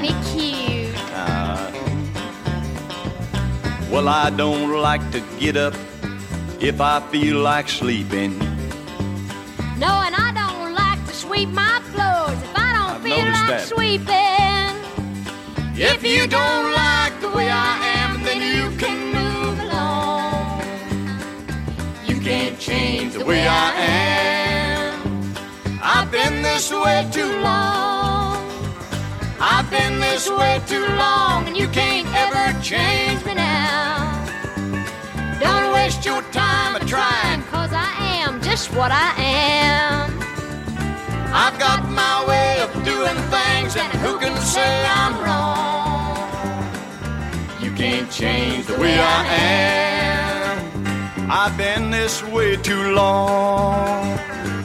ain't it cute? Well, I don't like to get up if I feel like sleeping. No, and I don't like to sweep my floors if I don't feel like that. sweeping. If you don't like the way I am, then you can move along. You can't change the way I am. I've been this way too long. I've been this way too long, and you can't ever change me now. Don't waste your time a trying, 'cause I am just what I am. I've got my way of doing things, and who can say I'm wrong? You can't change the way I am. I've been this way too long.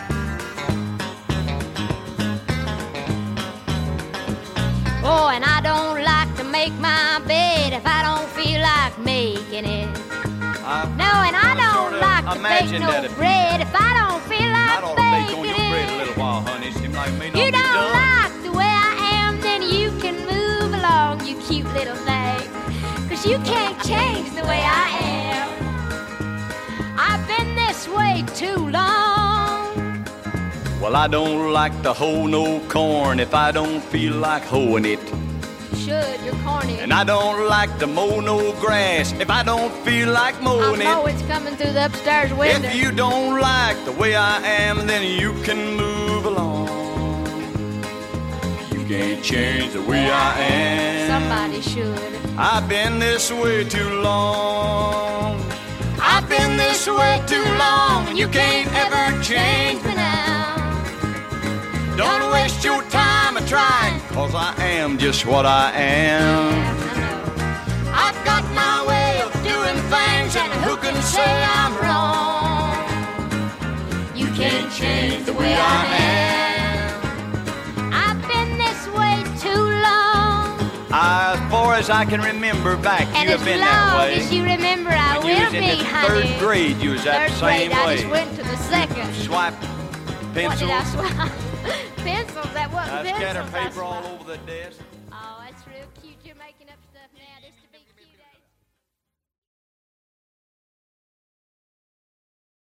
Oh, and I don't like to make my bed if I don't feel like making it. No, and I don't like to bake no bread if I don't feel like baking it. You don't like the way I am, then you can move along, you cute little thing. 'Cause you can't change the way I am. I've been this way too long. Well, I don't like to hoe no corn if I don't feel like hoeing it. Should, you're corny. And I don't like to mow no grass if I don't feel like mowing I know it's coming through the upstairs window. If you don't like the way I am, then you can move along. You can't change the way I am. Somebody should. I've been this way too long. I've been this way too long, and you can't ever change me now. Don't waste your time a trying, 'cause I am just what I am. I've got my way of doing things, and who can say I'm wrong? You can't change the way I am. I've been this way too long. As far as I can remember back, and you have been that way. And as long as you remember, I when you will was in be, the honey. third grade, you was that Third same grade, way. I just went to the second. Swipe pencils. What did I swipe? Pencils, that wasn't pencils. Scatter paper all over the desk. Oh, that's real cute. You're making up stuff now. This